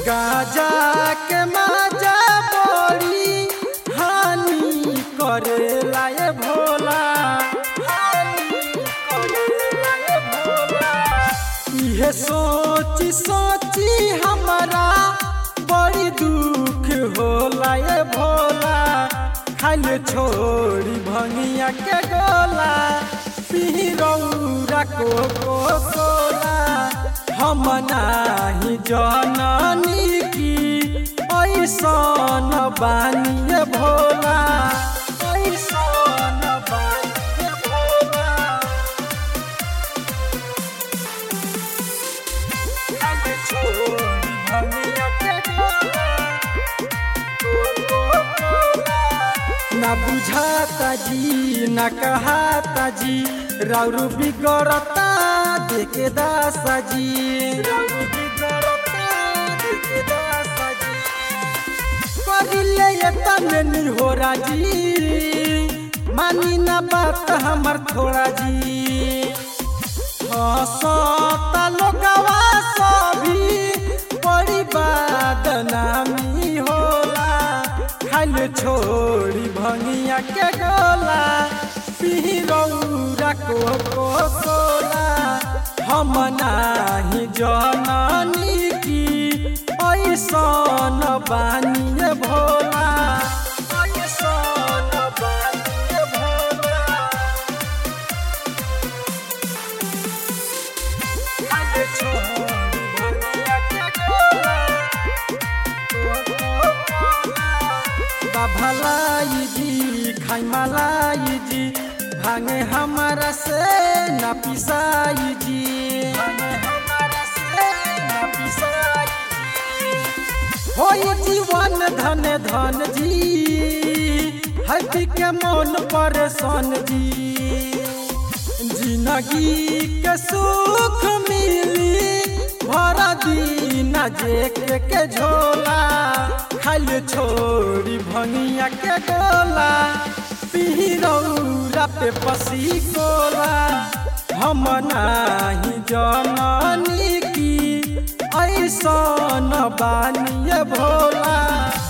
गाजा के माजा बड़ी हानि करेला ये भोला, हानि करेला ये भोला। इहे सोची सोची हमारा बड़ी दुख होला ये भोला। खाइले छोड़ी भंगिया के गोला, पीरौरा को सोला। हम नाही जननी की ऐसन बानी भोला, ऐसन बानी भोला। खाइले छोड़ी भंगिया के गोला, ना बुझाता जी ना कहाता जी, राउरू बिगड़ता देखे दासा जी, राउरू बिगड़ता देखे दासा जी। करिले ये तमनी हो राजी, मानी ना बात हमर थोड़ा जी। हंसता लोगवा सभी बड़ी बदनामी होला। खाइले छोड़ी भंगिया के गोला, पीरौरा को सोला। हम नाही जननी की ऐसन बानी भोला, ऐसन बानी भोला। खाइले छोड़ी भंगिया के गोला, भलाई जी खाई मलाई जी, भांगे हमारा से ना पिसाई जी, भांगे हमारा से ना पिसाई जी। होई जीवन धन धन जी, हटी के मन परेशान जी। जिंदगी के सुख मिली भरा दिन जेके के झोला। खाइले छोड़ी भंगिया के गोला, पीरौरा पे पसी कोला। हम नाही जननी की ऐसन बानी भोला।